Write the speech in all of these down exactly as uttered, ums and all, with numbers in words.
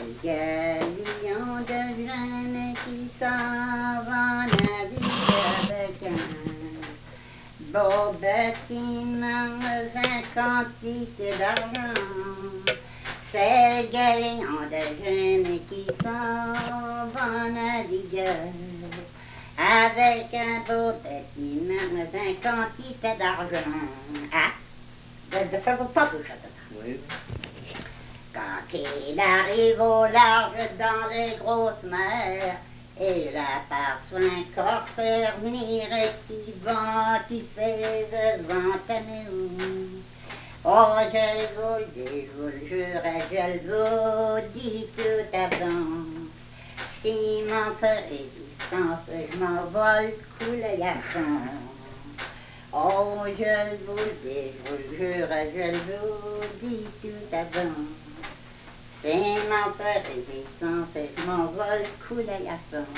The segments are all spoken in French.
galions de jeunes qui s'en vont naviguer avec un beau bâtiment, une quantité d'argent. C'est le galion de jeunes qui s'en vont naviguer avec un beau bâtiment, une quantité d'argent. Ah, de faire pas tout ça. Oui. Quand il arrive au large dans les grosses mers, il aperçoit un corsaire venir qui vent, qui fait devant à nous. Oh, je vous le dis, je vous le jure, je vous dis tout avant. Si m'en fait résistance, je m'envole couler à fond. Oh, je vous le dis, je vous le jure, je vous dis tout avant. Si m'en fait résistance, je m'envole couler à fond.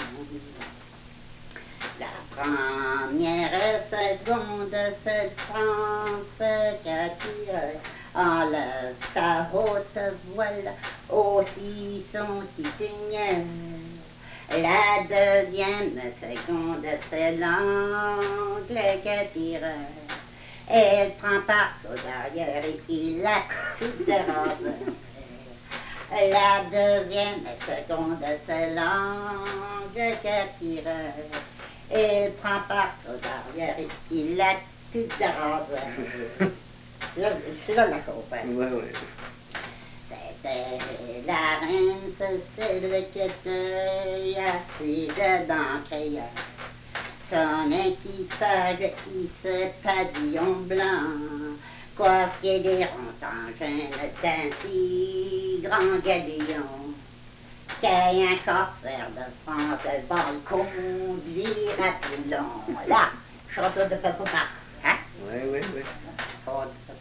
La première seconde, seule France qui enlève sa haute voile, aussi son titanière. La deuxième seconde, c'est l'anglais qui tire. Elle prend par son derrière et il a tout dérangé. La deuxième seconde, c'est l'angle qui tire. Il prend par son derrière et il a tout dérangé. C'est là la campagne. Ouais, ouais. C'était la reine Cécile qui était assise dans crière. Son équipage hisse pavillon blanc. Quoi ce qui diront en jeune d'un si grand galion, qu'un corsaire de France va le conduire à Toulon. Là, chanson de papa, hein? Ouais, ouais, ouais.